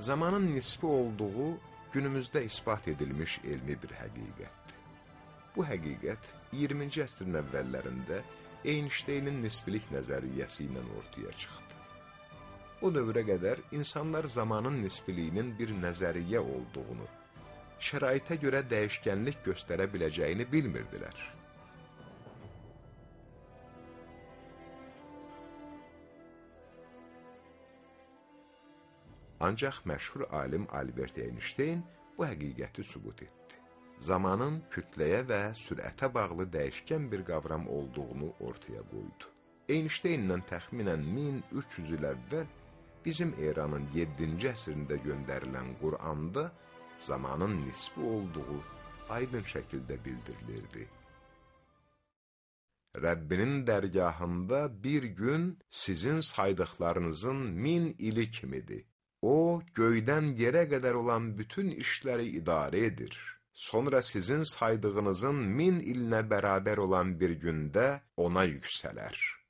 zamanın nisbi olduğu günümüzdə isbat edilmiş elmi bir həqiqətdir. Bu həqiqət 20-ci əsrin əvvəllərində Einsteynin nisbilik nəzəriyyəsi ilə ortaya çıxdı. O dövrə qədər insanlar zamanın nisbiliyinin bir nəzəriyyə olduğunu, şəraitə görə dəyişkənlik göstərə biləcəyini bilmirdilər. Ancaq məşhur alim Albert Einstein bu həqiqəti sübut etdi. Zamanın kütləyə və sürətə bağlı dəyişkən bir qavram olduğunu ortaya qoydu. Einsteinlə təxminən 1300 il əvvəl bizim eranın 7-ci əsrində göndərilən Qur'anda zamanın nisbi olduğu aydın şəkildə bildirilirdi. Rəbbinin dərgahında bir gün sizin saydıqlarınızın 1000 ili kimidir. O, göydən yerə qədər olan bütün işləri idarə edir. Sonra sizin saydığınızın 1000 ilinə bərabər olan bir gündə ona yüksələr.